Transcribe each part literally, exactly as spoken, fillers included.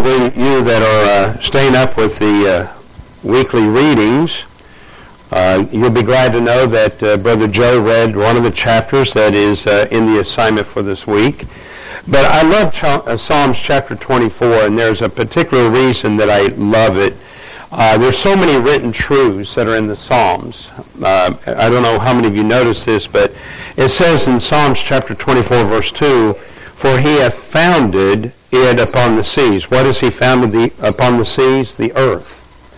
of you that are uh, staying up with the uh, weekly readings, uh, you'll be glad to know that uh, Brother Joe read one of the chapters that is uh, in the assignment for this week. But I love Ch- uh, Psalms chapter twenty-four, and there's a particular reason that I love it. Uh, there's so many written truths that are in the Psalms. Uh, I don't know how many of you noticed this, but it says in Psalms chapter twenty-four, verse two, "For he hath founded it upon the seas." What has he founded the, upon the seas? The earth.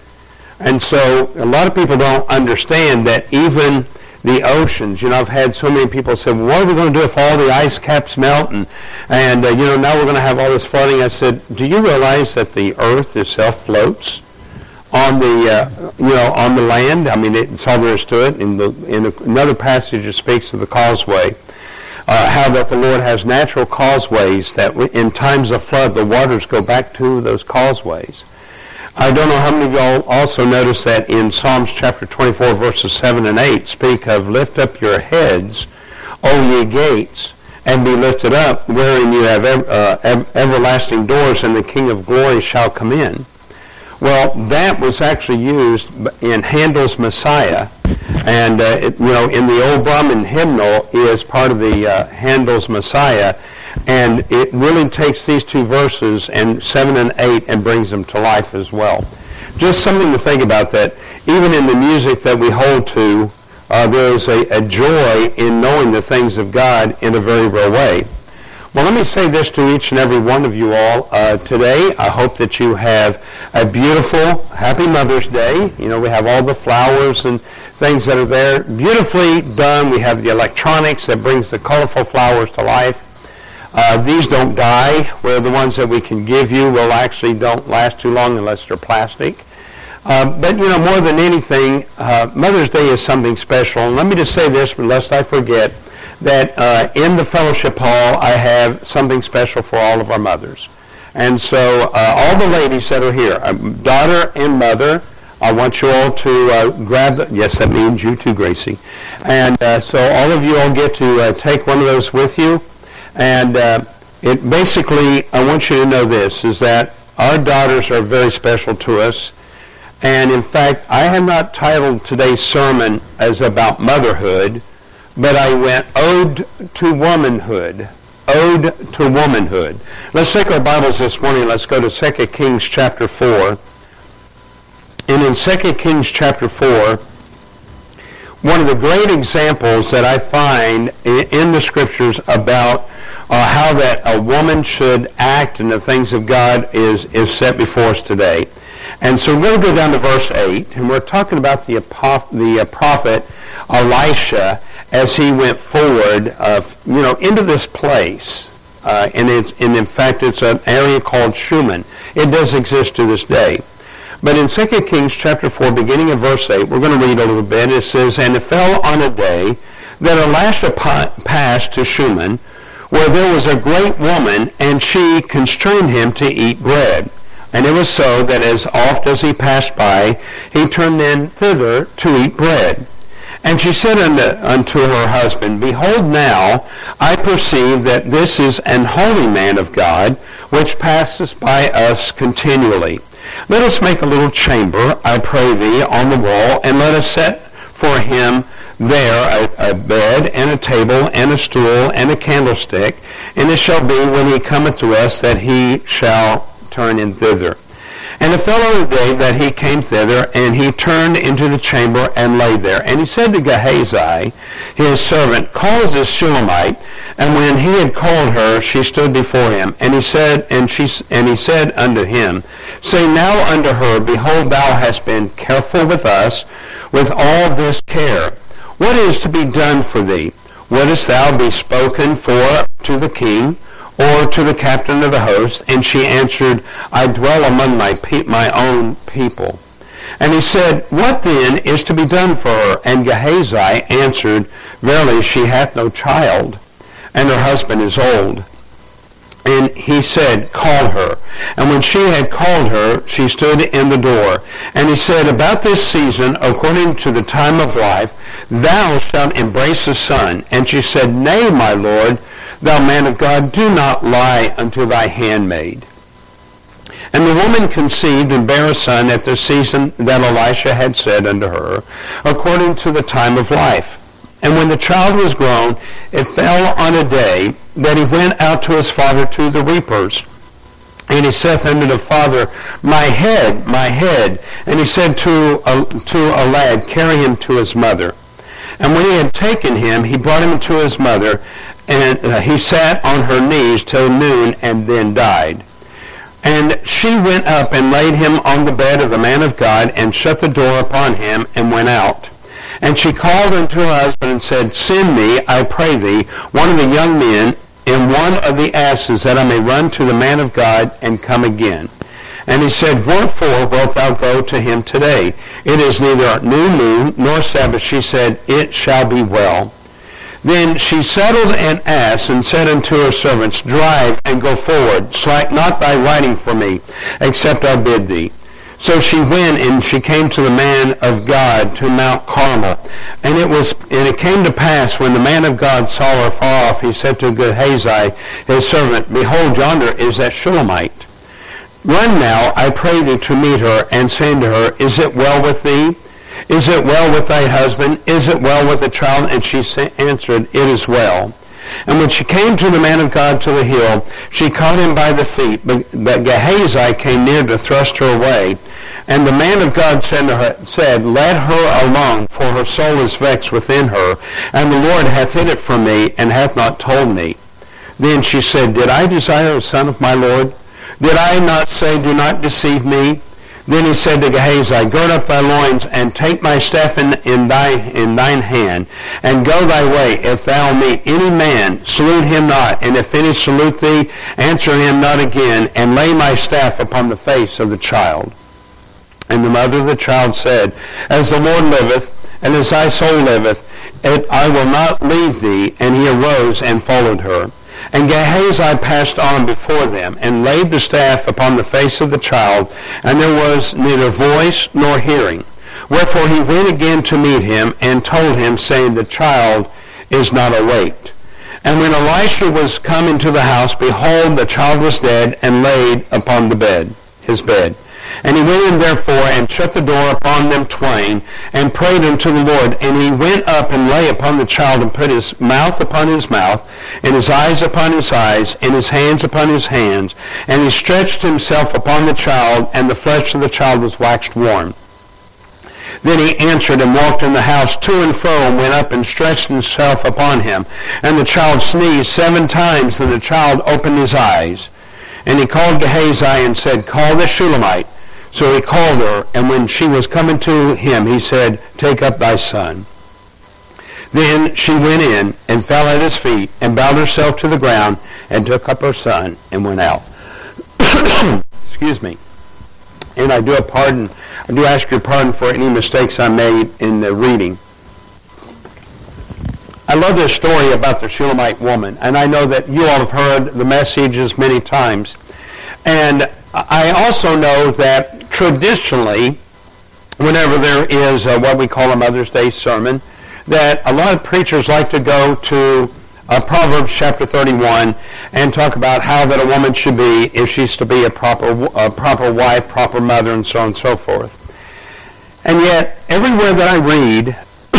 And so a lot of people don't understand that even the oceans, you know, I've had so many people say, well, what are we going to do if all the ice caps melt? And, and uh, you know, now we're going to have all this flooding. I said, do you realize that the earth itself floats on the, uh, you know, on the land? I mean, it's all there is to it. In, the, in another passage, it speaks of the causeway. Uh, how that the Lord has natural causeways that in times of flood, the waters go back to those causeways. I don't know how many of y'all also notice that in Psalms chapter twenty-four, verses seven and eight, speak of, "Lift up your heads, O ye gates, and be lifted up, wherein you have ev- uh, ev- everlasting doors, and the King of glory shall come in." Well, that was actually used in Handel's Messiah. And, uh, it, you know, in the old Brahmin hymnal is part of the uh, Handel's Messiah. And it really takes these two verses, and seven and eight, and brings them to life as well. Just something to think about, that even in the music that we hold to, uh, there is a, a joy in knowing the things of God in a very real way. Well, let me say this to each and every one of you all uh, today. I hope that you have a beautiful, happy Mother's Day. You know, we have all the flowers and things that are there. Beautifully done. We have the electronics that brings the colorful flowers to life. Uh, these don't die, where the ones that we can give you will actually don't last too long unless they're plastic. Uh, but, you know, more than anything, uh, Mother's Day is something special. And let me just say this, lest I forget, that uh, in the fellowship hall, I have something special for all of our mothers. And so uh, all the ladies that are here, uh, daughter and mother, I want you all to uh, grab, the, yes, that means you too, Gracie. And uh, so all of you all get to uh, take one of those with you. And uh, it basically, I want you to know this, is that our daughters are very special to us. And in fact, I have not titled today's sermon as about motherhood, but I went Ode to Womanhood. Ode to Womanhood. Let's take our Bibles this morning. Let's go to Second Kings chapter four. And in Second Kings chapter four, one of the great examples that I find in the Scriptures about uh, how that a woman should act in the things of God is, is set before us today. And so we're going to go down to verse eight, and we're talking about the, the uh, prophet Elisha as he went forward, uh, you know, into this place. Uh, and, it's, and in fact, it's an area called Shunem. It does exist to this day. But in Second Kings chapter four, beginning of verse eight, we're going to read a little bit. It says, "And it fell on a day that Elisha pa- passed to Shunem, where there was a great woman, and she constrained him to eat bread. And it was so that as oft as he passed by, he turned in thither to eat bread. And she said unto, unto her husband, Behold now, I perceive that this is an holy man of God, which passeth by us continually. Let us make a little chamber, I pray thee, on the wall, and let us set for him there a, a bed, and a table, and a stool, and a candlestick. And it shall be, when he cometh to us, that he shall turn in thither. And it fell on the day that he came thither, and he turned into the chamber and lay there. And he said to Gehazi, his servant, Call this Shulamite. And when he had called her, she stood before him. And he said, and she, and he said unto him, Say now unto her, Behold, thou hast been careful with us with all this care. What is to be done for thee? Wouldest thou be spoken for to the king, or to the captain of the host? And she answered, I dwell among my pe- my own people. And he said, What then is to be done for her? And Gehazi answered, Verily she hath no child, and her husband is old. And he said, Call her. And when she had called her, she stood in the door. And he said, About this season, according to the time of life, thou shalt embrace a son. And she said, Nay, my lord, thou man of God, do not lie unto thy handmaid. And the woman conceived and bare a son at the season that Elisha had said unto her, according to the time of life. And when the child was grown, it fell on a day that he went out to his father to the reapers. And he saith unto the father, My head, my head. And he said to a, to a lad, Carry him to his mother. And when he had taken him, he brought him to his mother, and uh, he sat on her knees till noon, and then died. And she went up and laid him on the bed of the man of God, and shut the door upon him, and went out. And she called unto her husband, and said, Send me, I pray thee, one of the young men, and one of the asses, that I may run to the man of God, and come again. And he said, Wherefore wilt thou go to him today? It is neither new moon nor Sabbath. She said, It shall be well. Then she saddled an ass, and said unto her servants, Drive, and go forward. Slack not thy riding for me, except I bid thee. So she went, and she came to the man of God to Mount Carmel. And it was, and it came to pass, when the man of God saw her far off, he said to Gehazi, his servant, Behold, yonder is that Shulamite. Run now, I pray thee, to meet her, and say unto her, Is it well with thee? Is it well with thy husband? Is it well with the child? And she answered, It is well. And when she came to the man of God to the hill, she caught him by the feet, but, but Gehazi came near to thrust her away. And the man of God said, to her, said, Let her alone, for her soul is vexed within her, and the Lord hath hid it from me, and hath not told me. Then she said, Did I desire a son of my Lord? Did I not say, Do not deceive me? Then he said to Gehazi, Gird up thy loins, and take my staff in, in, thy, in thine hand, and go thy way. If thou meet any man, salute him not, and if any salute thee, answer him not again, and lay my staff upon the face of the child. And the mother of the child said, As the Lord liveth, and as thy soul liveth, I will not leave thee. And he arose and followed her. And Gehazi passed on before them, and laid the staff upon the face of the child, and there was neither voice nor hearing. Wherefore he went again to meet him, and told him, saying, The child is not awaked. And when Elisha was come into the house, behold, the child was dead, and laid upon the bed, his bed. And he went in therefore, and shut the door upon them twain, and prayed unto the Lord. And he went up and lay upon the child, and put his mouth upon his mouth, and his eyes upon his eyes, and his hands upon his hands. And he stretched himself upon the child, and the flesh of the child was waxed warm. Then he answered and walked in the house to and fro, and went up and stretched himself upon him. And the child sneezed seven times, and the child opened his eyes. And he called Gehazi and said, Call the Shulamite. So he called her, and when she was coming to him, he said, Take up thy son. Then she went in and fell at his feet, and bowed herself to the ground, and took up her son, and went out. Excuse me. And I do a pardon. I do ask your pardon for any mistakes I made in the reading. I love this story about the Shulamite woman, and I know that you all have heard the messages many times. And I also know that traditionally, whenever there is a, what we call a Mother's Day sermon, that a lot of preachers like to go to uh, Proverbs chapter thirty-one and talk about how that a woman should be if she's to be a proper, a proper wife, proper mother, and so on and so forth. And yet, everywhere that I read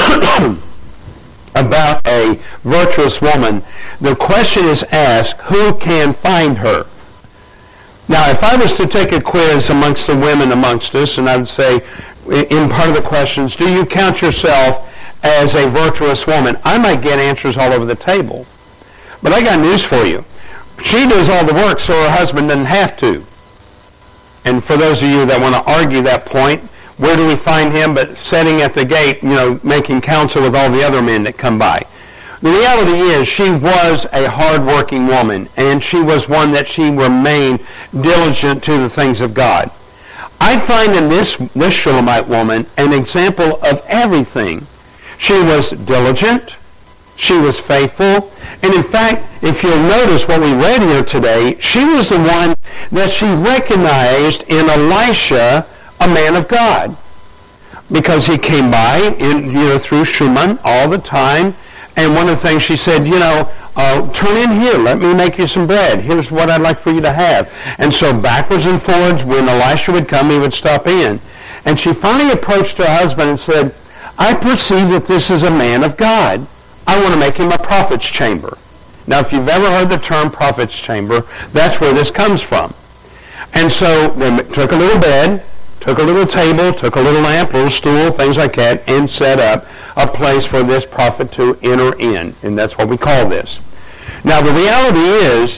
about a virtuous woman, the question is asked, who can find her? Now, if I was to take a quiz amongst the women amongst us, and I would say, in part of the questions, do you count yourself as a virtuous woman? I might get answers all over the table. But I got news for you. She does all the work, so her husband doesn't have to. And for those of you that want to argue that point, where do we find him but sitting at the gate, you know, making counsel with all the other men that come by? The reality is she was a hard-working woman, and she was one that she remained diligent to the things of God. I find in this, this Shulamite woman an example of everything. She was diligent, she was faithful, and in fact, if you'll notice what we read here today, she was the one that she recognized in Elisha, a man of God, because he came by in, you know, through Shunem all the time. And one of the things she said, you know, uh, turn in here. Let me make you some bread. Here's what I'd like for you to have. And so backwards and forwards, when Elisha would come, he would stop in. And she finally approached her husband and said, I perceive that this is a man of God. I want to make him a prophet's chamber. Now, if you've ever heard the term prophet's chamber, that's where this comes from. And so they took a little bed, took a little table, took a little lamp, a little stool, things like that, and set up a place for this prophet to enter in. And that's what we call this. Now, the reality is,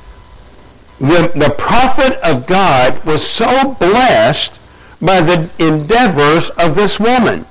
the, the prophet of God was so blessed by the endeavors of this woman.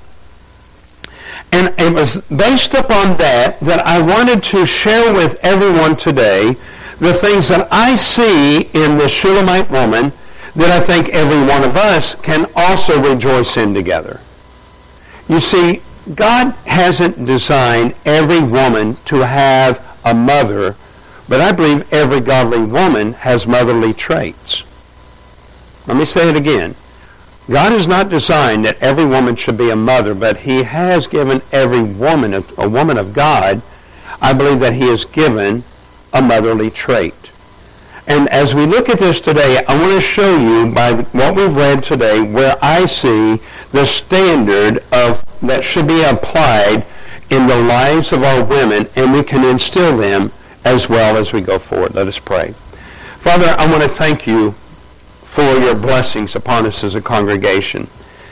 And it was based upon that that I wanted to share with everyone today the things that I see in the Shulamite woman that I think every one of us can also rejoice in together. You see, God hasn't designed every woman to have a mother, but I believe every godly woman has motherly traits. Let me say it again. God has not designed that every woman should be a mother, but he has given every woman, a, a woman of God, I believe that he has given a motherly trait. And as we look at this today, I want to show you by what we've read today where I see the standard of that should be applied in the lives of our women, and we can instill them as well as we go forward. Let us pray. Father, I want to thank you for your blessings upon us as a congregation.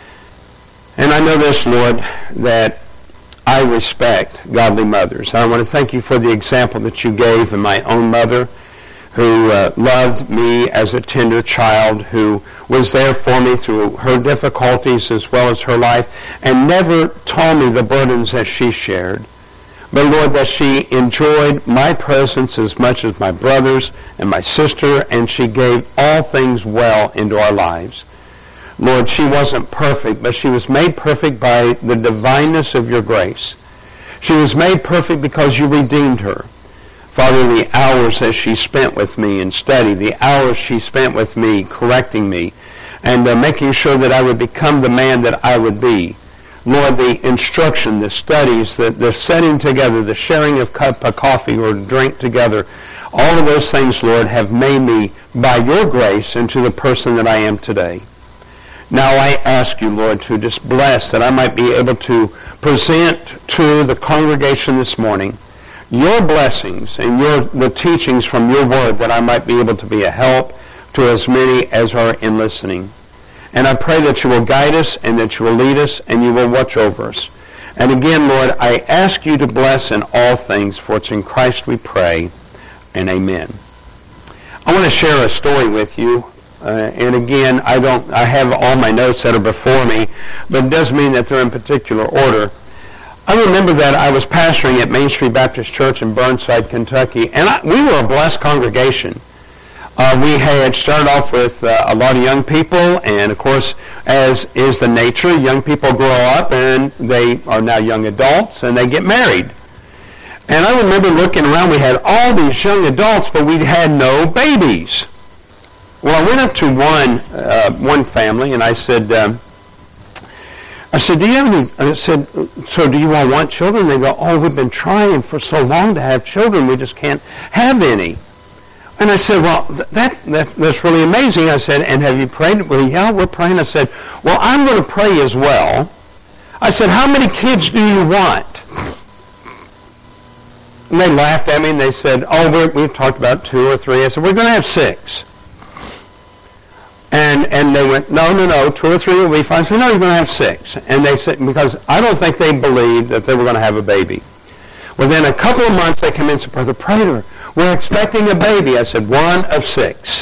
And I know this, Lord, that I respect godly mothers. I want to thank you for the example that you gave in my own mother, who uh, loved me as a tender child, who was there for me through her difficulties as well as her life, and never told me the burdens that she shared. But Lord, that she enjoyed my presence as much as my brothers and my sister, and she gave all things well into our lives. Lord, she wasn't perfect, but she was made perfect by the divineness of your grace. She was made perfect because you redeemed her. Father, the hours that she spent with me in study, the hours she spent with me correcting me, and uh, making sure that I would become the man that I would be. Lord, the instruction, the studies, the, the setting together, the sharing of cup of coffee or drink together, all of those things, Lord, have made me, by your grace, into the person that I am today. Now I ask you, Lord, to just bless that I might be able to present to the congregation this morning your blessings and your the teachings from your word, that I might be able to be a help to as many as are in listening. And I pray that you will guide us and that you will lead us and you will watch over us. And again, Lord, I ask you to bless in all things, for it's in Christ we pray, and amen. I want to share a story with you. Uh, and again, I don't. I have all my notes that are before me, but it does mean that they're in particular order. I remember that I was pastoring at Main Street Baptist Church in Burnside, Kentucky, and I, we were a blessed congregation. Uh, we had started off with uh, a lot of young people, and of course, as is the nature, young people grow up and they are now young adults and they get married. And I remember looking around, we had all these young adults, but we had no babies. Well, I went up to one uh, one family and I said, um, I said, do you have any, I said, so do you all want children? They go, oh, we've been trying for so long to have children, we just can't have any. And I said, well, that, that that's really amazing. I said, and have you prayed? Well, yeah, we're praying. I said, well, I'm going to pray as well. I said, how many kids do you want? And they laughed at me and they said, oh, we're, we've talked about two or three. I said, we're going to have six. And and they went, no, no, no, two or three will be fine. I said, no, you're going to have six. And they said, because I don't think they believed that they were going to have a baby. Within a couple of months, they come in and said, Brother Prater, we're expecting a baby. I said, one of six.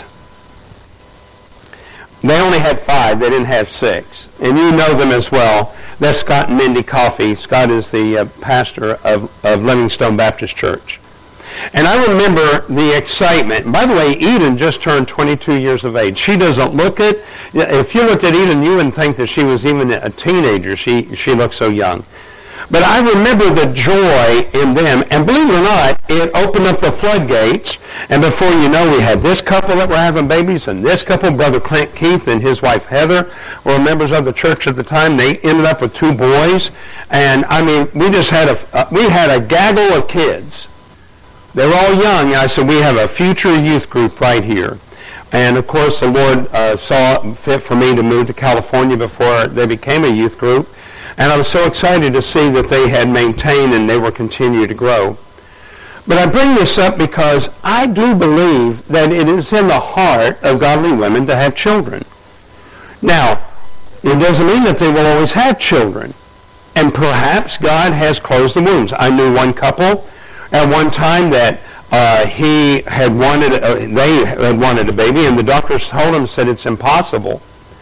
They only had five. They didn't have six. And you know them as well. That's Scott and Mindy Coffey. Scott is the uh, pastor of, of Livingstone Baptist Church. And I remember the excitement. By the way, Eden just turned twenty-two years of age. She doesn't look it. If you looked at Eden, you wouldn't think that she was even a teenager. She, she looked so young. But I remember the joy in them, and believe it or not, it opened up the floodgates, and before you know, we had this couple that were having babies, and this couple, Brother Clint Keith and his wife Heather, were members of the church at the time. They ended up with two boys, and I mean, we just had a, uh, we had a gaggle of kids. They were all young. And I said, we have a future youth group right here. And, of course, the Lord uh, saw it fit for me to move to California before they became a youth group. And I was so excited to see that they had maintained and they were continuing to grow. But I bring this up because I do believe that it is in the heart of godly women to have children. Now, it doesn't mean that they will always have children. And perhaps God has closed the wombs. I knew one couple at one time that uh, he had wanted, uh, they had wanted a baby, and the doctors told him, said it's impossible.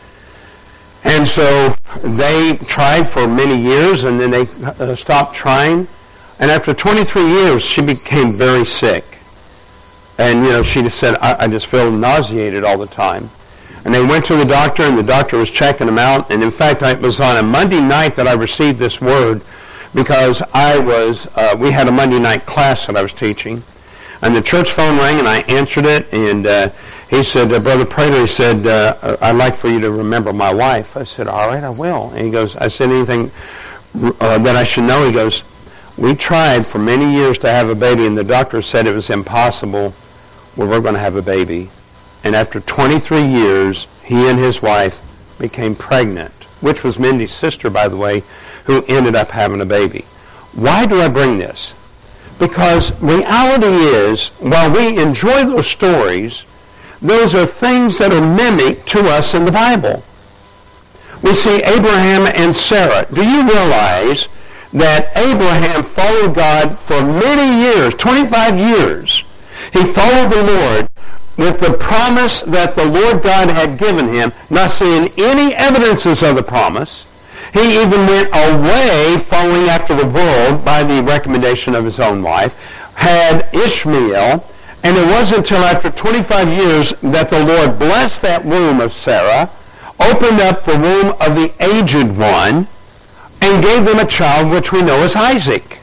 And so they tried for many years, and then they uh, stopped trying. And after twenty-three years, she became very sick. And, you know, she just said, I, I just feel nauseated all the time. And they went to the doctor, and the doctor was checking them out. And, in fact, it was on a Monday night that I received this word because I was, uh, we had a Monday night class that I was teaching. And the church phone rang, and I answered it. And uh, he said, uh, Brother Prater, he said, uh, I'd like for you to remember my wife. I said, all right, I will. And he goes, I said, anything uh, that I should know? He goes, we tried for many years to have a baby, and the doctor said it was impossible. Well, we're going to have a baby. And after twenty-three years, he and his wife became pregnant, which was Mindy's sister, by the way, who ended up having a baby. Why do I bring this? Because reality is, while we enjoy those stories, those are things that are mimicked to us in the Bible. We see Abraham and Sarah. Do you realize that Abraham followed God for many years, twenty-five years? He followed the Lord with the promise that the Lord God had given him, not seeing any evidences of the promise. He even went away following after the world by the recommendation of his own wife, had Ishmael, and it wasn't until after twenty-five years that the Lord blessed that womb of Sarah, opened up the womb of the aged one, and gave them a child which we know as Isaac.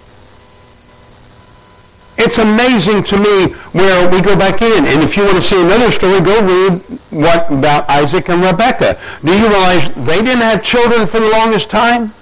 It's amazing to me where we go back in. And if you want to see another story, go read what about Isaac and Rebekah. Do you realize they didn't have children for the longest time?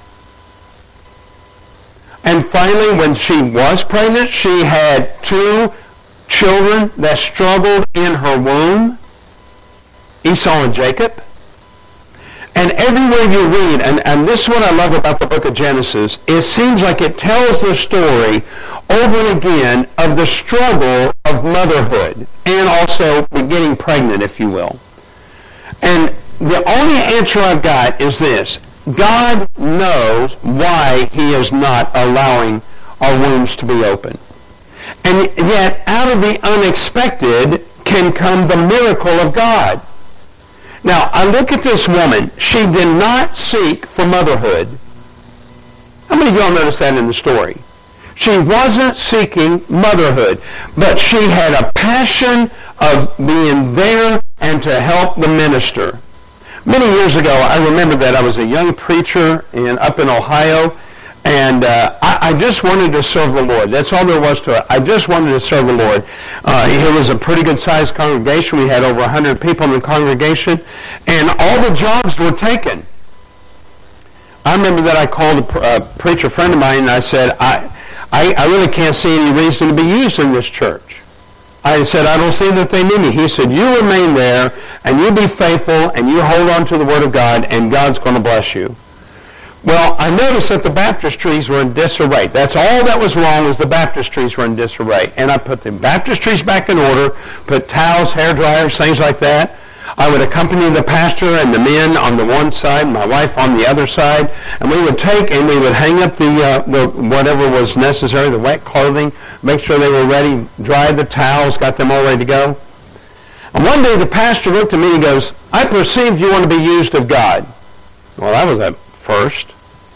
And finally, when she was pregnant, she had two children that struggled in her womb, Esau and Jacob. And everywhere you read, and, and this is what I love about the book of Genesis, it seems like it tells the story over and again of the struggle of motherhood and also getting pregnant, if you will. And the only answer I've got is this. God knows why he is not allowing our wombs to be open. And yet, out of the unexpected can come the miracle of God. Now, I look at this woman. She did not seek for motherhood. How many of y'all noticed that in the story? She wasn't seeking motherhood, but she had a passion of being there and to help the minister. Many years ago, I remember that I was a young preacher in, up in Ohio, and uh, I, I just wanted to serve the Lord. That's all there was to it. I just wanted to serve the Lord. Uh, it was a pretty good-sized congregation. We had over one hundred people in the congregation, and all the jobs were taken. I remember that I called a, a preacher friend of mine, and I said, I, I, I really can't see any reason to be used in this church. I said, I don't see that they need me. He said, you remain there, and you be faithful, and you hold on to the Word of God, and God's going to bless you. Well, I noticed that the baptistries were in disarray. That's all that was wrong, was the baptistries were in disarray. And I put the baptistries back in order, put towels, hair dryers, things like that. I would accompany the pastor and the men on the one side, my wife on the other side, and we would take and we would hang up the, uh, the whatever was necessary, the wet clothing, make sure they were ready, dry the towels, got them all ready to go. And one day the pastor looked at me and he goes, I perceive you want to be used of God. Well, that was at first.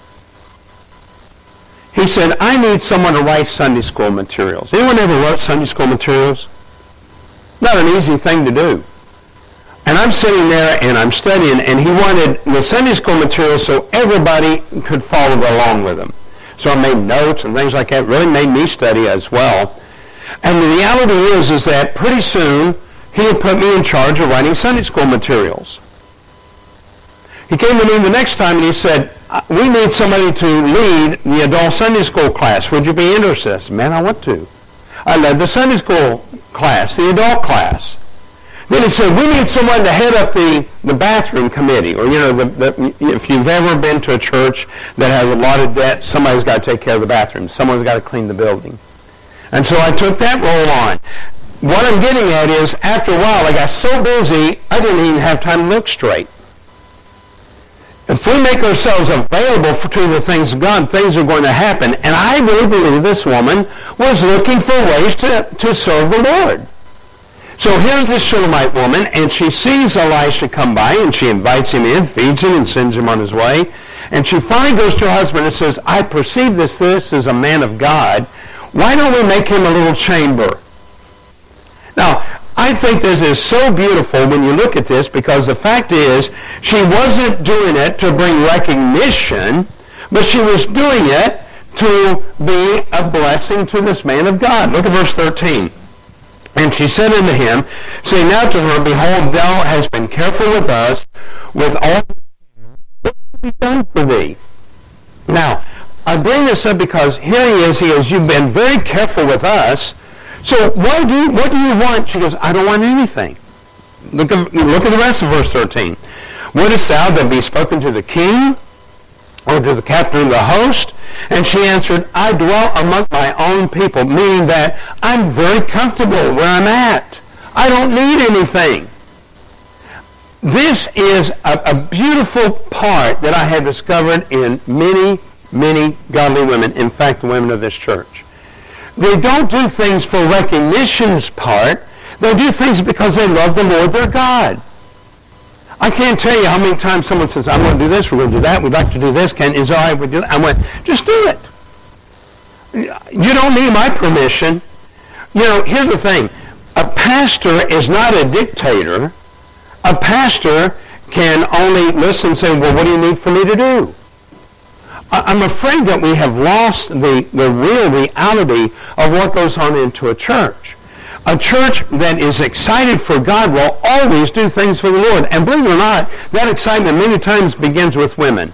He said, I need someone to write Sunday school materials. Anyone ever wrote Sunday school materials? Not an easy thing to do. And I'm sitting there and I'm studying, and he wanted the Sunday school materials so everybody could follow along with them. So I made notes and things like that. It really made me study as well. And the reality is, is that pretty soon he had put me in charge of writing Sunday school materials. He came to me the next time and he said, we need somebody to lead the adult Sunday school class. Would you be interested? I said, man, I want to. I led the Sunday school class, the adult class. Then he said, we need someone to head up the, the bathroom committee. Or, you know, the, the, if you've ever been to a church that has a lot of debt, somebody's got to take care of the bathroom. Someone's got to clean the building. And so I took that role on. What I'm getting at is, after a while, I got so busy, I didn't even have time to look straight. If we make ourselves available for, to the things of God, things are going to happen. And I really believe this woman was looking for ways to, to serve the Lord. So here's this Shulamite woman, and she sees Elisha come by, and she invites him in, feeds him, and sends him on his way. And she finally goes to her husband and says, I perceive this, this is a man of God. Why don't we make him a little chamber? Now, I think this is so beautiful when you look at this, because the fact is, she wasn't doing it to bring recognition, but she was doing it to be a blessing to this man of God. Look at verse thirteen. And she said unto him, say now to her, behold, thou hast been careful with us, with all what has be done for thee. Now, I bring this up because here he is, he is, you've been very careful with us, so why do you, what do you want? She goes, I don't want anything. Look at, look at the rest of verse thirteen. Wouldest thou that be spoken to the king, or to the captain of the host? And she answered, I dwell among my own people, meaning that I'm very comfortable where I'm at. I don't need anything. This is a, a beautiful part that I have discovered in many, many godly women, in fact, the women of this church. They don't do things for recognition's part. They do things because they love the Lord their God. I can't tell you how many times someone says, I'm going to do this, we're going to do that, we'd like to do this, Ken, is it all right we do that? I went, just do it. You don't need my permission. You know, here's the thing. A pastor is not a dictator. A pastor can only listen and say, well, what do you need for me to do? I'm afraid that we have lost the, the real reality of what goes on into a church. A church that is excited for God will always do things for the Lord. And believe it or not, that excitement many times begins with women.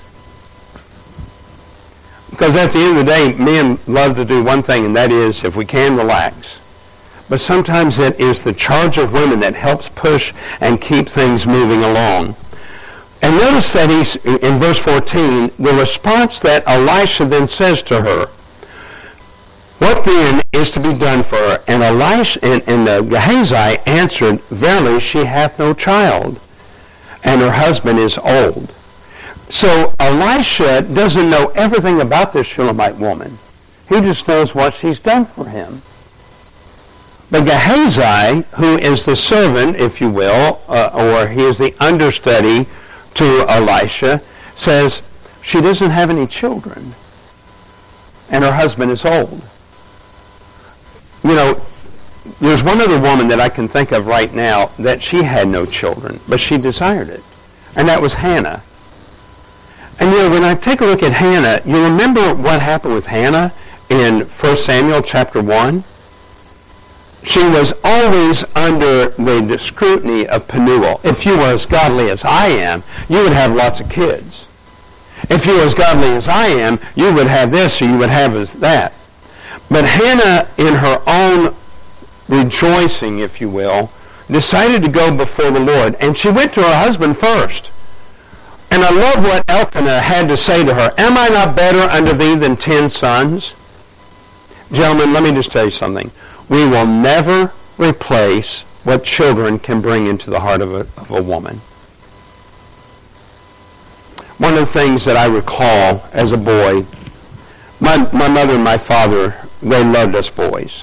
Because at the end of the day, men love to do one thing, and that is, if we can, relax. But sometimes it is the charge of women that helps push and keep things moving along. And notice that he's, in verse fourteen, the response that Elisha then says to her, what then is to be done for her? And Elisha and, and uh, Gehazi answered, verily she hath no child, and her husband is old. So Elisha doesn't know everything about this Shulamite woman. He just knows what she's done for him. But Gehazi, who is the servant, if you will, uh, or he is the understudy to Elisha, says she doesn't have any children, and her husband is old. You know, there's one other woman that I can think of right now that she had no children, but she desired it, and that was Hannah. And you know, when I take a look at Hannah, you remember what happened with Hannah in First Samuel chapter one? She was always under the scrutiny of Penuel. If you were as godly as I am, you would have lots of kids. If you were as godly as I am, you would have this or you would have that. But Hannah, in her own rejoicing, if you will, decided to go before the Lord. And she went to her husband first. And I love what Elkanah had to say to her. Am I not better unto thee than ten sons? Gentlemen, let me just tell you something. We will never replace what children can bring into the heart of a, of a woman. One of the things that I recall as a boy, my, my mother and my father, they loved us boys.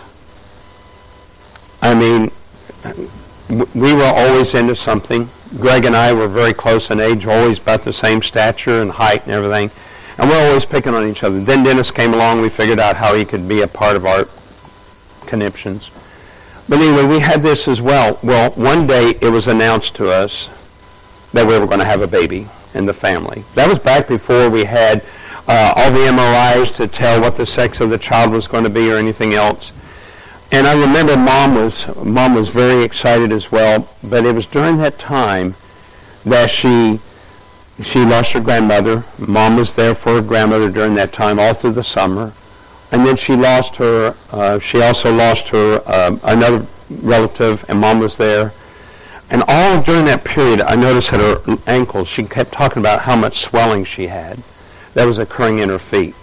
I mean, we were always into something. Greg and I were very close in age, always about the same stature and height and everything. And we're always picking on each other. Then Dennis came along. We figured out how he could be a part of our conniptions. But anyway, we had this as well. Well, one day it was announced to us that we were going to have a baby in the family. That was back before we had uh, all the M R Is to tell what the sex of the child was going to be or anything else. And I remember mom was mom was very excited as well. But it was during that time that she she lost her grandmother. Mom was there for her grandmother during that time, all through the summer. And then she lost her, uh, she also lost her, uh, another relative, and Mom was there. And all during that period, I noticed that her ankles, she kept talking about how much swelling she had that was occurring in her feet.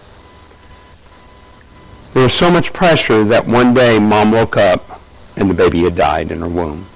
There was so much pressure that one day Mom woke up and the baby had died in her womb.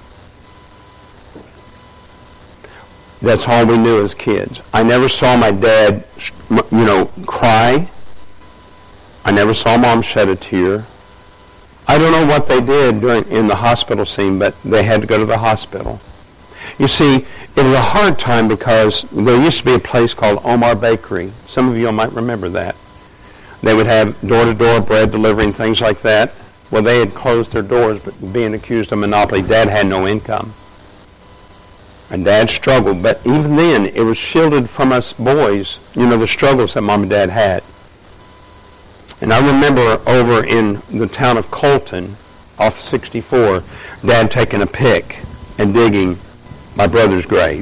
That's all we knew as kids. I never saw my dad, you know, cry. I never saw Mom shed a tear. I don't know what they did during in the hospital scene, but they had to go to the hospital. You see, it was a hard time because there used to be a place called Omar Bakery. Some of you might remember that. They would have door-to-door bread delivery and things like that. Well, they had closed their doors, but being accused of monopoly, Dad had no income. And Dad struggled, but even then, it was shielded from us boys, you know, the struggles that Mom and Dad had. And I remember over in the town of Colton, off sixty-four, Dad taking a pick and digging my brother's grave.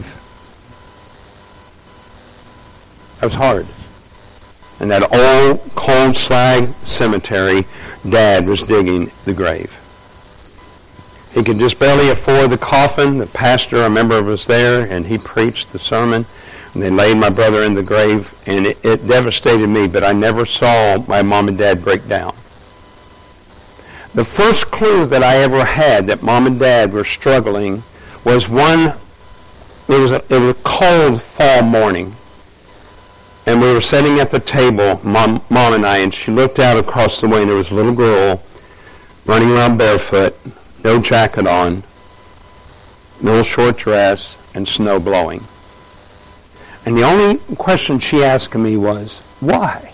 That was hard. And that old cold slag cemetery, Dad was digging the grave. He could just barely afford the coffin. The pastor, I remember, was there, and he preached the sermon. And they laid my brother in the grave, and it, it devastated me, but I never saw my Mom and Dad break down. The first clue that I ever had that Mom and Dad were struggling was one, it was a, it was a cold fall morning. And we were sitting at the table, Mom, Mom and I, and she looked out across the way, and there was a little girl running around barefoot, no jacket on, no short dress, and snow blowing. And the only question she asked me was, why?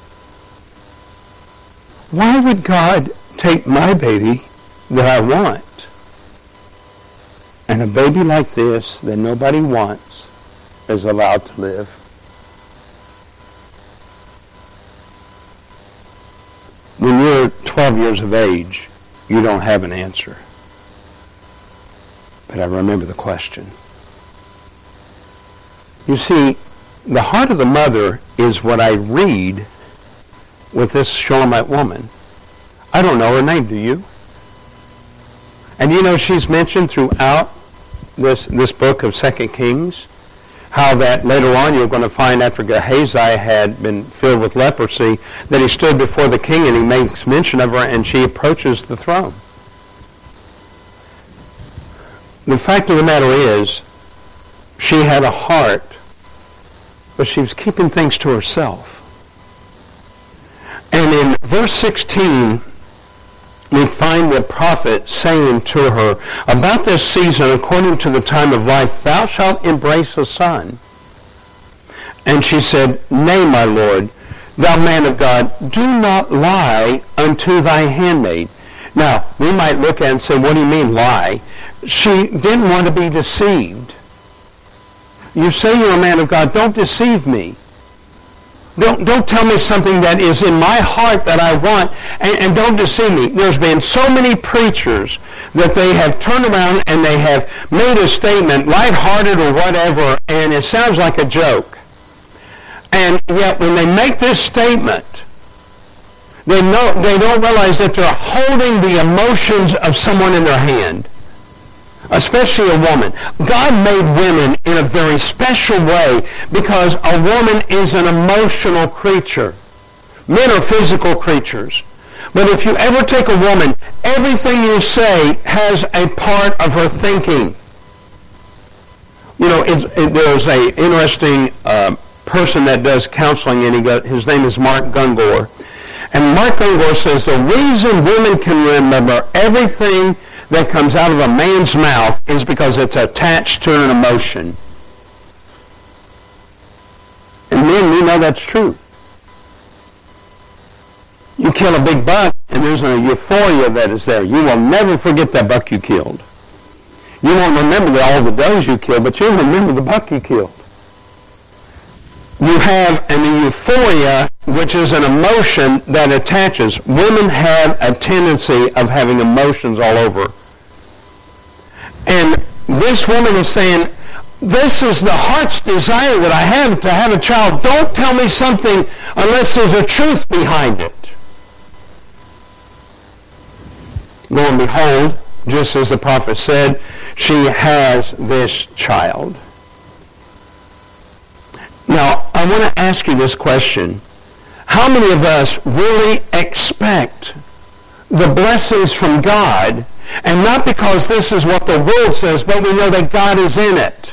Why would God take my baby that I want, and a baby like this that nobody wants is allowed to live? When you're twelve years of age, you don't have an answer. But I remember the question. You see, the heart of the mother is what I read with this Shulamite woman. I don't know her name, do you? And you know she's mentioned throughout this, this book of Second Kings, how that later on you're going to find after Gehazi had been filled with leprosy, that he stood before the king and he makes mention of her and she approaches the throne. The fact of the matter is, she had a heart, but she was keeping things to herself. And in verse sixteen, we find the prophet saying to her, about this season, according to the time of life, thou shalt embrace a son. And she said, nay, my Lord, thou man of God, do not lie unto thy handmaid. Now, we might look at it and say, what do you mean lie? She didn't want to be deceived. You say you're a man of God, don't deceive me. Don't, don't tell me something that is in my heart that I want, and, and don't deceive me. There's been so many preachers that they have turned around and they have made a statement, lighthearted or whatever, and it sounds like a joke. And yet when they make this statement, they, know, they don't realize that they're holding the emotions of someone in their hand. Especially a woman. God made women in a very special way because a woman is an emotional creature. Men are physical creatures. But if you ever take a woman, everything you say has a part of her thinking. You know, it's, it, there's an interesting uh, person that does counseling, and he got, his name is Mark Gungor. And Mark Gungor says the reason women can remember everything that comes out of a man's mouth is because it's attached to an emotion. And men, we know that's true. You kill a big buck, and there's a euphoria that is there. You will never forget that buck you killed. You won't remember all the does you killed, but you'll remember the buck you killed. You have an euphoria, which is an emotion that attaches. Women have a tendency of having emotions all over. And this woman is saying, this is the heart's desire that I have to have a child. Don't tell me something unless there's a truth behind it. Lo and behold, just as the prophet said, she has this child. Now, I want to ask you this question. How many of us really expect the blessings from God, and not because this is what the world says, but we know that God is in it?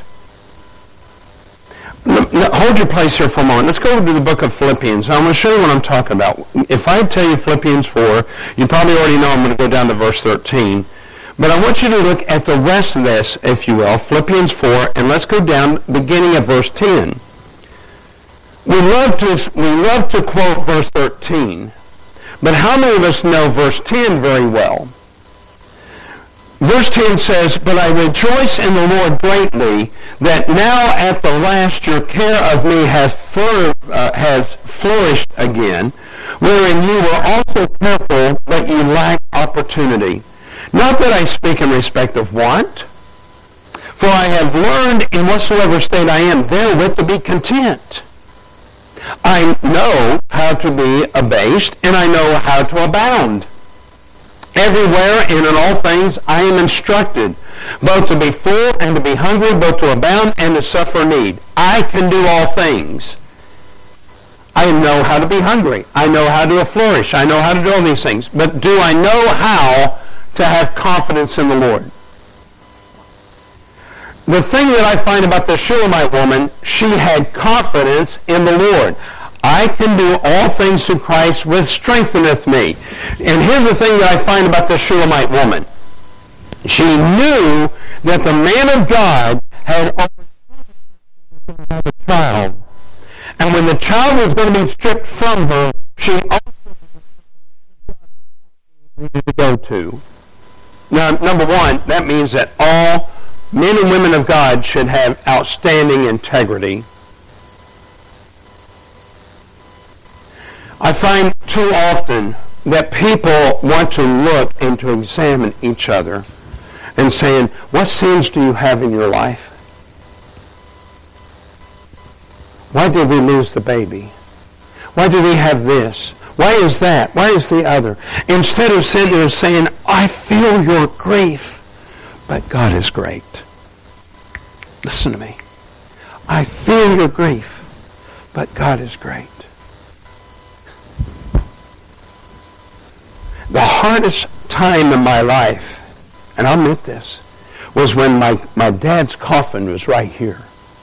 Now, hold your place here for a moment. Let's go to the book of Philippians. I'm going to show you what I'm talking about. If I tell you Philippians four, you probably already know I'm going to go down to verse thirteen. But I want you to look at the rest of this, if you will, Philippians four, and let's go down beginning at verse ten. We love to, we love to quote verse thirteen, but how many of us know verse ten very well? Verse ten says, "But I rejoice in the Lord greatly, that now at the last your care of me has, flur- uh, has flourished again, wherein you were also careful, but you lack opportunity. Not that I speak in respect of want, for I have learned in whatsoever state I am therewith to be content. I know how to be abased, and I know how to abound. Everywhere and in all things I am instructed, both to be full and to be hungry, both to abound and to suffer need. I can do all things." I know how to be hungry. I know how to flourish. I know how to do all these things. But do I know how to have confidence in the Lord? The thing that I find about the Shulamite woman, she had confidence in the Lord. I can do all things through Christ which strengtheneth me. And here's the thing that I find about the Shulamite woman. She knew that the man of God had already had a child. And when the child was going to be stripped from her, she also needed to go to. Now, number one, that means that all men and women of God should have outstanding integrity. I find too often that people want to look and to examine each other and saying, what sins do you have in your life? Why did we lose the baby? Why did we have this? Why is that? Why is the other? Instead of sitting there saying, I feel your grief, but God is great. Listen to me. I feel your grief, but God is great. The hardest time in my life, and I'll admit this, was when my, my dad's coffin was right here.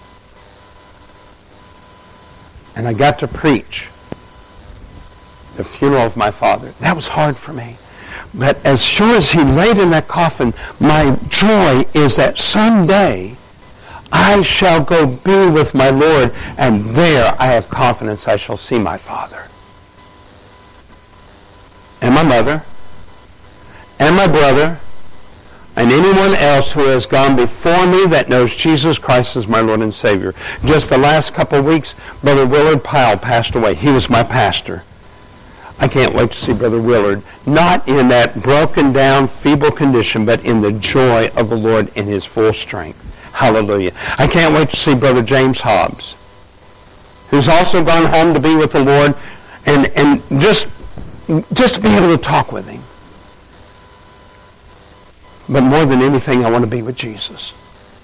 And I got to preach the funeral of my father. That was hard for me. But as sure as he laid in that coffin, my joy is that someday I shall go be with my Lord, and there I have confidence I shall see my father. And my mother, and my brother, and anyone else who has gone before me that knows Jesus Christ as my Lord and Savior. Just the last couple of weeks, Brother Willard Powell passed away. He was my pastor. I can't wait to see Brother Willard, not in that broken down, feeble condition, but in the joy of the Lord in his full strength. Hallelujah. I can't wait to see Brother James Hobbs, who's also gone home to be with the Lord, and, and just, just to be able to talk with him. But more than anything, I want to be with Jesus.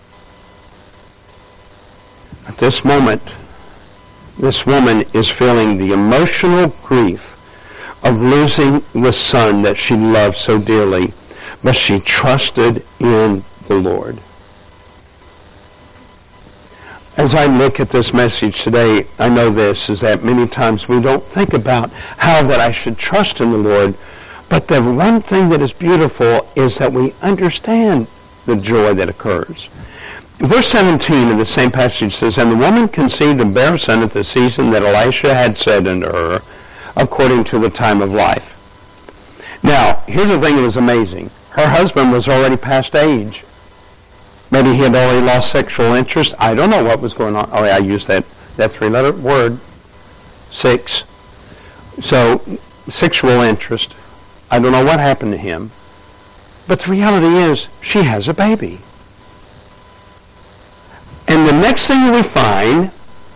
At this moment, this woman is feeling the emotional grief of losing the son that she loved so dearly, but she trusted in the Lord. As I look at this message today, I know this, is that many times we don't think about how that I should trust in the Lord. But the one thing that is beautiful is that we understand the joy that occurs. Verse seventeen of the same passage says, And the woman conceived and bare a son at the season that Elisha had said unto her, according to the time of life. Now, here's the thing that was amazing. Her husband was already past age. Maybe he had already lost sexual interest. I don't know what was going on. Oh, I used that, that three-letter word, six. So, sexual interest. I don't know what happened to him. But the reality is, she has a baby. And the next thing we find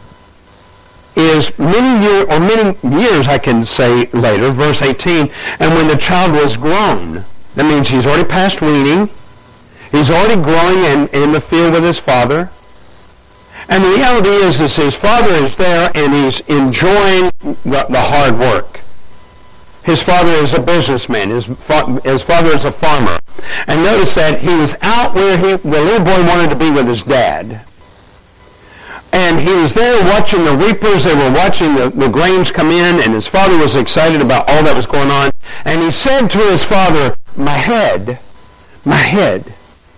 is many years, or many years I can say later, verse eighteen, and when the child was grown. That means he's already past weaning. He's already growing in, in the field with his father. And the reality is, is his father is there and he's enjoying the, the hard work. His father is a businessman. His, fa- his father is a farmer. And notice that he was out where he, the little boy wanted to be with his dad. And he was there watching the reapers. They were watching the, the grains come in, and his father was excited about all that was going on. And he said to his father, "My head, my head."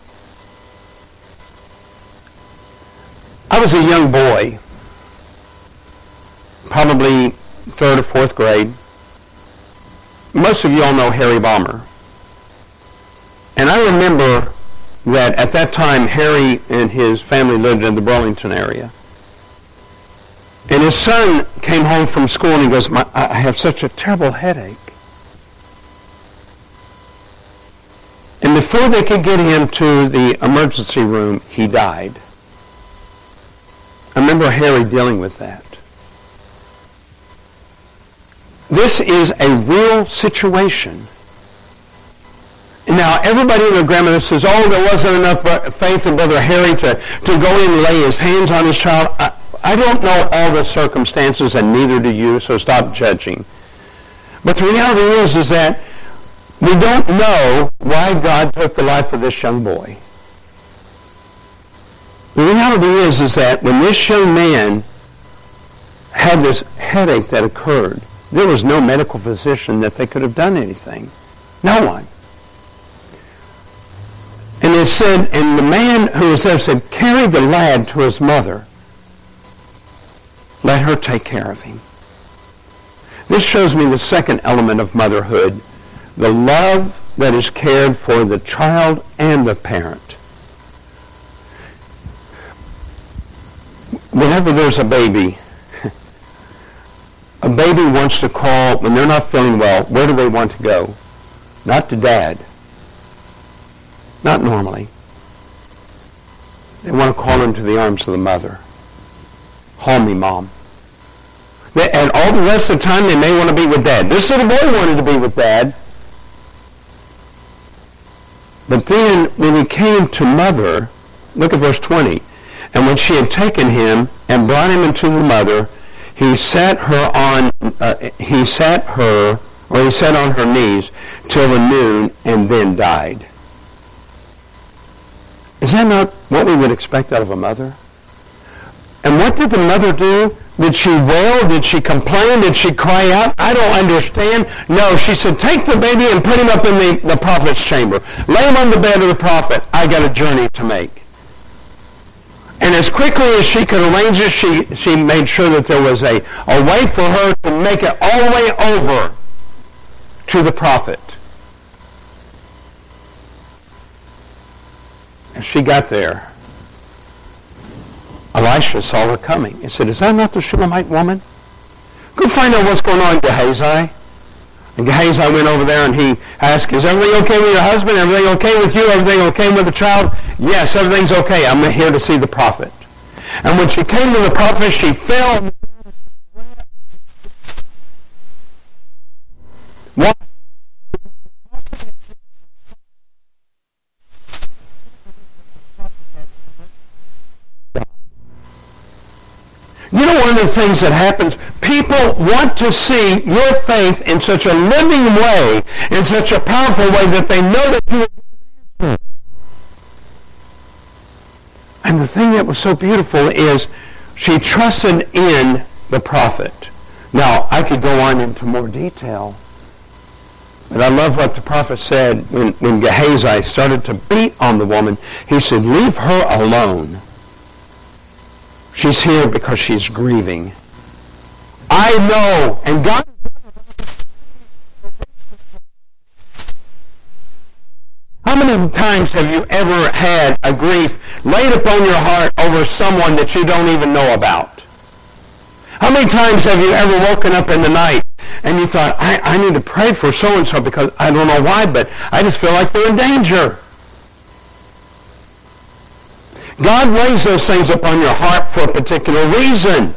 I was a young boy, probably third or fourth grade. Most of you all know Harry Balmer. And I remember that at that time, Harry and his family lived in the Burlington area. And his son came home from school and he goes, My, I have such a terrible headache. And before they could get him to the emergency room, he died. I remember Harry dealing with that. This is a real situation. Now, everybody in the grandmother says, oh, there wasn't enough faith in Brother Harry to, to go in and lay his hands on his child. I, I don't know all the circumstances, and neither do you, so stop judging. But the reality is, is that we don't know why God took the life of this young boy. The reality is, is that when this young man had this headache that occurred, there was no medical physician that they could have done anything. No one. And it said, and the man who was there said, carry the lad to his mother. Let her take care of him. This shows me the second element of motherhood, the love that is cared for the child and the parent. Whenever there's a baby, a baby wants to call, when they're not feeling well, where do they want to go? Not to dad. Not normally. They want to call into the arms of the mother. Hold me, Mom. They, and all the rest of the time, they may want to be with Dad. This little boy wanted to be with Dad. But then, when he came to Mother, look at verse twenty. And when she had taken him and brought him into the mother, he sat her on, uh, he sat her, or he sat on her knees till the noon, and then died. Is that not what we would expect out of a mother? And what did the mother do? Did she wail? Did she complain? Did she cry out? I don't understand. No, she said, take the baby and put him up in the, the prophet's chamber. Lay him on the bed of the prophet. I got a journey to make. And as quickly as she could arrange it, she, she made sure that there was a, a way for her to make it all the way over to the prophet. And she got there. Elisha saw her coming. He said, is that not the Shulamite woman? Go find out what's going on, Gehazi. And Gehazi went over there and he asked, is everything okay with your husband? Everything okay with you? Everything okay with the child? Yes, everything's okay. I'm here to see the prophet. And when she came to the prophet, she fell. Why? You know, one of the things that happens, people want to see your faith in such a living way, in such a powerful way that they know that you are. And the thing that was so beautiful is she trusted in the prophet. Now, I could go on into more detail, but I love what the prophet said when, when Gehazi started to beat on the woman. He said, leave her alone. She's here because she's grieving. I know, and God... How many times have you ever had a grief laid upon your heart over someone that you don't even know about? How many times have you ever woken up in the night and you thought, I, I need to pray for so-and-so because I don't know why, but I just feel like they're in danger? God lays those things upon your heart for a particular reason.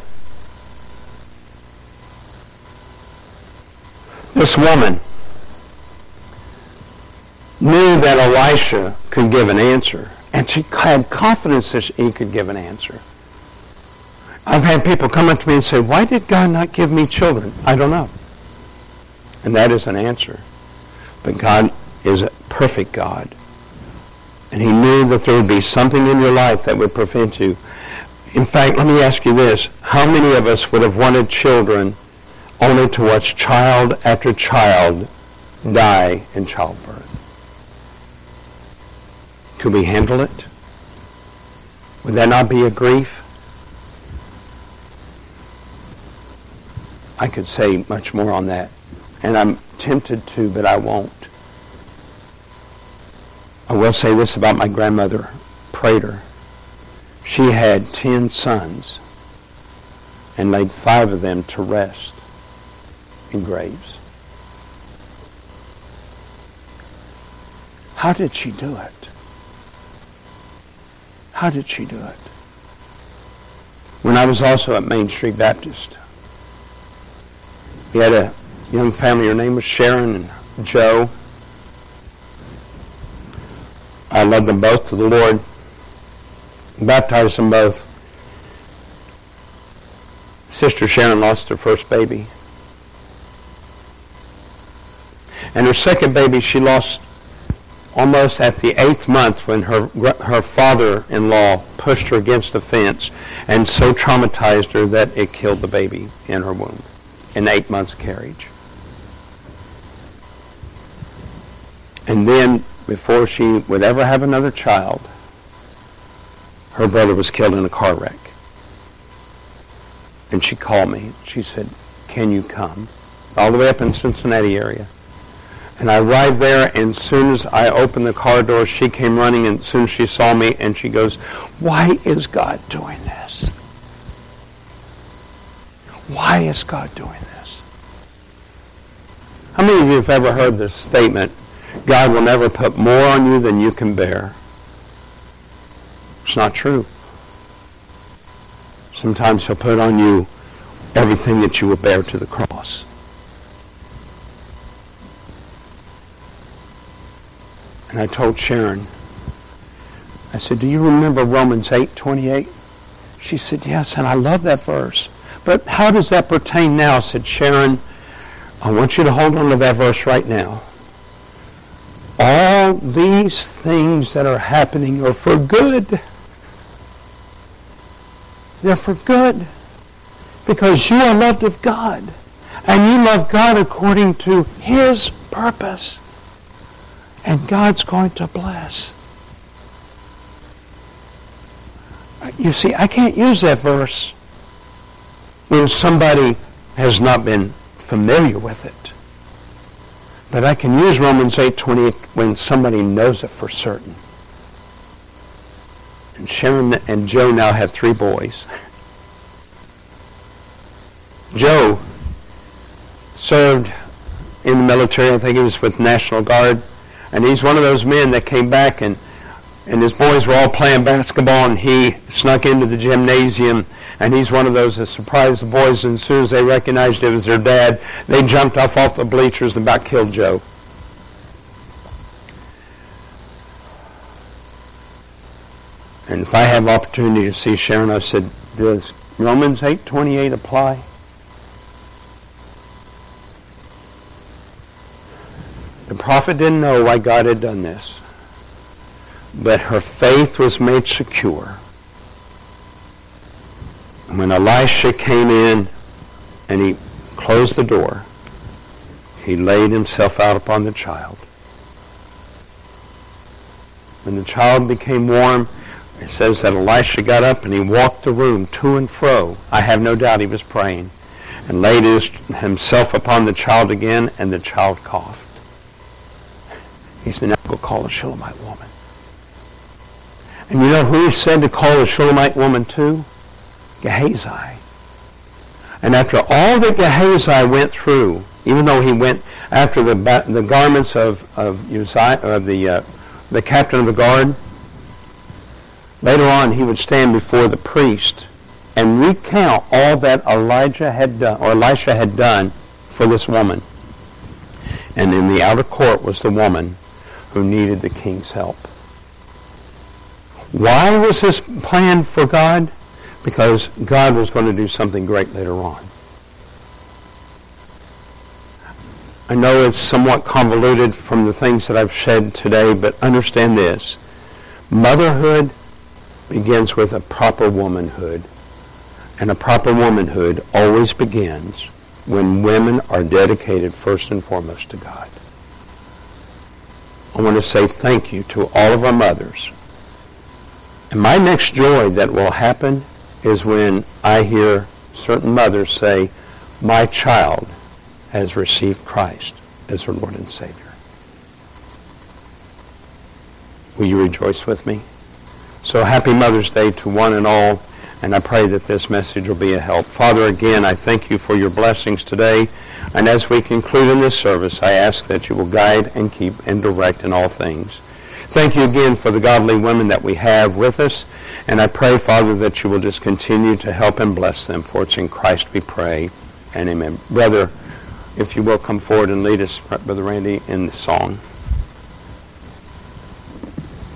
This woman, knew that Elisha could give an answer. And she had confidence that he could give an answer. I've had people come up to me and say, why did God not give me children? I don't know. And that is an answer. But God is a perfect God. And he knew that there would be something in your life that would prevent you. In fact, let me ask you this. How many of us would have wanted children only to watch child after child die in childbirth? Could we handle it? Would that not be a grief? I could say much more on that. And I'm tempted to, but I won't. I will say this about my grandmother, Prater. She had ten sons and laid five of them to rest in graves. How did she do it? How did she do it? When I was also at Main Street Baptist, we had a young family. Her name was Sharon and Joe. I led them both to the Lord, baptized them both. Sister Sharon lost her first baby. And her second baby she lost almost at the eighth month when her her father-in-law pushed her against the fence and so traumatized her that it killed the baby in her womb in eight months carriage. And then, before she would ever have another child, her brother was killed in a car wreck. And she called me. She said, can you come? All the way up in Cincinnati area. And I arrived there, and as soon as I opened the car door, she came running, and as soon as she saw me, and she goes, why is God doing this? Why is God doing this? How many of you have ever heard this statement, God will never put more on you than you can bear? It's not true. Sometimes he'll put on you everything that you will bear to the cross. And I told Sharon, I said, do you remember Romans eight twenty-eight? She said, yes, and I love that verse. But how does that pertain now? I said, Sharon, I want you to hold on to that verse right now. All these things that are happening are for good. They're for good. Because you are loved of God. And you love God according to his purpose. And God's going to bless. You see, I can't use that verse when somebody has not been familiar with it. But I can use Romans eight twenty when somebody knows it for certain. And Sharon and Joe now have three boys. Joe served in the military. I think he was with National Guard. And he's one of those men that came back and, and his boys were all playing basketball and he snuck into the gymnasium and he's one of those that surprised the boys, and as soon as they recognized it was their dad, they jumped off off the bleachers and about killed Joe. And if I have opportunity to see Sharon, I said, does Romans eight twenty-eight apply? The prophet didn't know why God had done this. But her faith was made secure. When Elisha came in and he closed the door, he laid himself out upon the child. When the child became warm, it says that Elisha got up and he walked the room to and fro. I have no doubt he was praying. And laid his, himself upon the child again, and the child coughed. He said, now go call a Shulamite woman. And you know who he said to call a Shulamite woman to? Gehazi. And after all that Gehazi went through, even though he went after the the garments of of Uzziah, of the uh, the captain of the guard, later on he would stand before the priest and recount all that Elijah had done, or Elisha had done for this woman. And in the outer court was the woman who needed the king's help. Why was this planned for God? Because God was going to do something great later on. I know it's somewhat convoluted from the things that I've said today, but understand this. Motherhood begins with a proper womanhood. And a proper womanhood always begins when women are dedicated first and foremost to God. I want to say thank you to all of our mothers. And my next joy that will happen is when I hear certain mothers say, my child has received Christ as her Lord and Savior. Will you rejoice with me? So happy Mother's Day to one and all, and I pray that this message will be a help. Father, again, I thank you for your blessings today, and as we conclude in this service, I ask that you will guide and keep and direct in all things. Thank you again for the godly women that we have with us, and I pray, Father, that you will just continue to help and bless them, for it's in Christ we pray, and amen. Brother, if you will come forward and lead us, Brother Randy, in the song.